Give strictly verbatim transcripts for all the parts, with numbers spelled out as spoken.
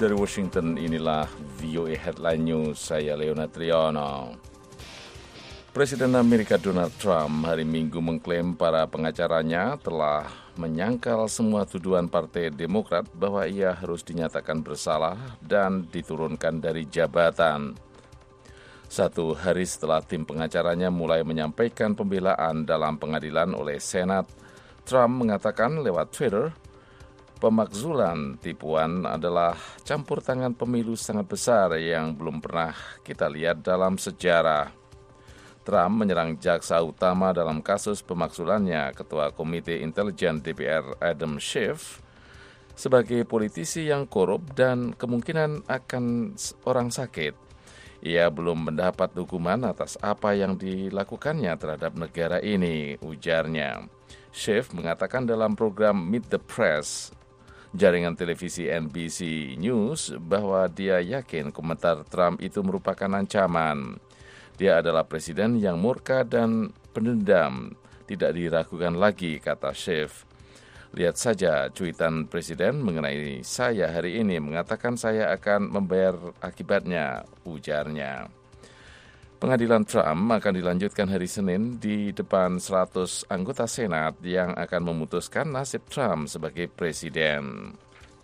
Dari Washington, inilah V O A Headline News, saya Leonard Triono. Presiden Amerika Donald Trump hari Minggu mengklaim para pengacaranya telah menyangkal semua tuduhan Partai Demokrat bahwa ia harus dinyatakan bersalah dan diturunkan dari jabatan. Satu hari setelah tim pengacaranya mulai menyampaikan pembelaan dalam pengadilan oleh Senat, Trump mengatakan lewat Twitter, pemakzulan tipuan adalah campur tangan pemilu sangat besar yang belum pernah kita lihat dalam sejarah. Trump menyerang jaksa utama dalam kasus pemakzulannya, Ketua Komite Intelijen D P R Adam Schiff, sebagai politisi yang korup dan kemungkinan akan orang sakit. Ia belum mendapat hukuman atas apa yang dilakukannya terhadap negara ini, ujarnya. Schiff mengatakan dalam program Meet the Press, jaringan televisi N B C News, bahwa dia yakin komentar Trump itu merupakan ancaman. Dia adalah presiden yang murka dan pendendam, tidak diragukan lagi, kata Schiff. Lihat saja cuitan presiden mengenai saya hari ini, mengatakan saya akan membayar akibatnya, ujarnya. Pengadilan Trump akan dilanjutkan hari Senin di depan seratus anggota Senat yang akan memutuskan nasib Trump sebagai presiden.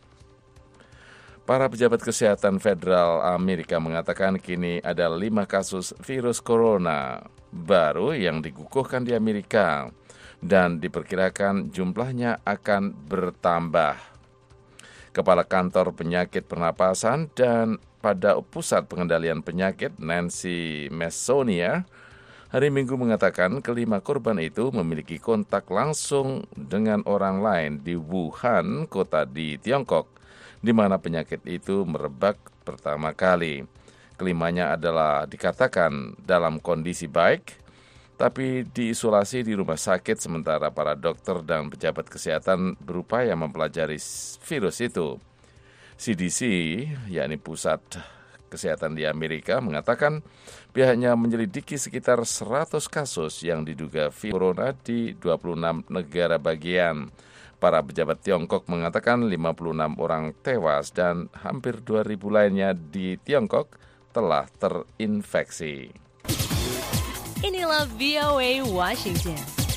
Para pejabat kesehatan federal Amerika mengatakan kini ada lima kasus virus corona baru yang dikukuhkan di Amerika dan diperkirakan jumlahnya akan bertambah. Kepala Kantor Penyakit Pernapasan dan pada Pusat Pengendalian Penyakit Nancy Messonnier hari Minggu mengatakan kelima korban itu memiliki kontak langsung dengan orang lain di Wuhan, kota di Tiongkok, di mana penyakit itu merebak pertama kali. Kelimanya adalah dikatakan dalam kondisi baik, tapi diisolasi di rumah sakit sementara para dokter dan pejabat kesehatan berupaya mempelajari virus itu. C D C, yakni Pusat Kesehatan di Amerika, mengatakan pihaknya menyelidiki sekitar seratus kasus yang diduga virus corona di dua puluh enam negara bagian. Para pejabat Tiongkok mengatakan lima puluh enam orang tewas dan hampir dua ribu lainnya di Tiongkok telah terinfeksi. Inilah V O A Washington.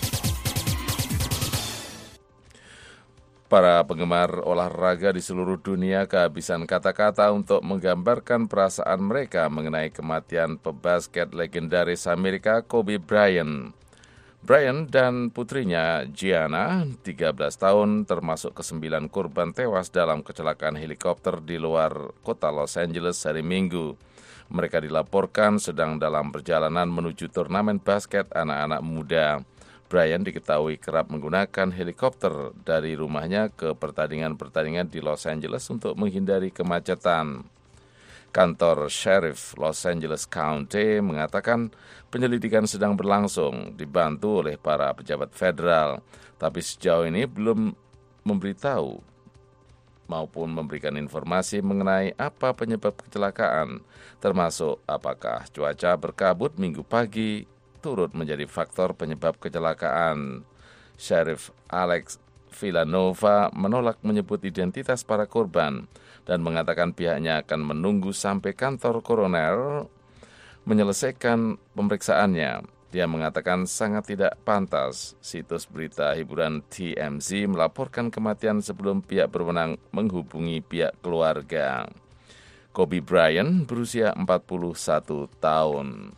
Para penggemar olahraga di seluruh dunia kehabisan kata-kata untuk menggambarkan perasaan mereka mengenai kematian pebasket legendaris Amerika Kobe Bryant. Bryant dan putrinya Gianna, tiga belas tahun, termasuk kesembilan korban tewas dalam kecelakaan helikopter di luar kota Los Angeles hari Minggu. Mereka dilaporkan sedang dalam perjalanan menuju turnamen basket anak-anak muda. Bryant diketahui kerap menggunakan helikopter dari rumahnya ke pertandingan-pertandingan di Los Angeles untuk menghindari kemacetan. Kantor Sheriff Los Angeles County mengatakan penyelidikan sedang berlangsung, dibantu oleh para pejabat federal, tapi sejauh ini belum memberitahu maupun memberikan informasi mengenai apa penyebab kecelakaan, termasuk apakah cuaca berkabut minggu pagi turut menjadi faktor penyebab kecelakaan. Sheriff Alex Villanova menolak menyebut identitas para korban dan mengatakan pihaknya akan menunggu sampai kantor koroner menyelesaikan pemeriksaannya. Dia mengatakan sangat tidak pantas situs berita hiburan T M Z melaporkan kematian sebelum pihak berwenang menghubungi pihak keluarga. Kobe Bryant berusia empat puluh satu tahun.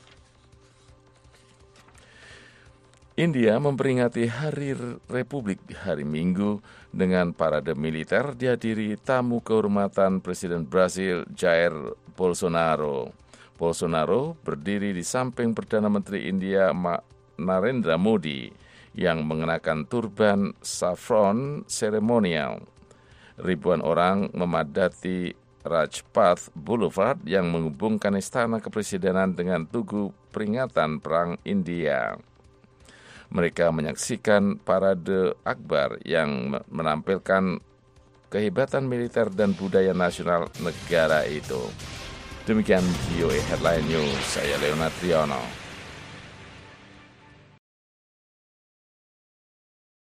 India memperingati Hari Republik hari Minggu dengan parade militer dihadiri tamu kehormatan Presiden Brasil Jair Bolsonaro. Bolsonaro berdiri di samping Perdana Menteri India Narendra Modi yang mengenakan turban saffron seremonial. Ribuan orang memadati Rajpath Boulevard yang menghubungkan istana kepresidenan dengan tugu peringatan Perang India. Mereka menyaksikan parade akbar yang menampilkan kehebatan militer dan budaya nasional negara itu. Demikian V O A Headline News, saya Leonard Triono.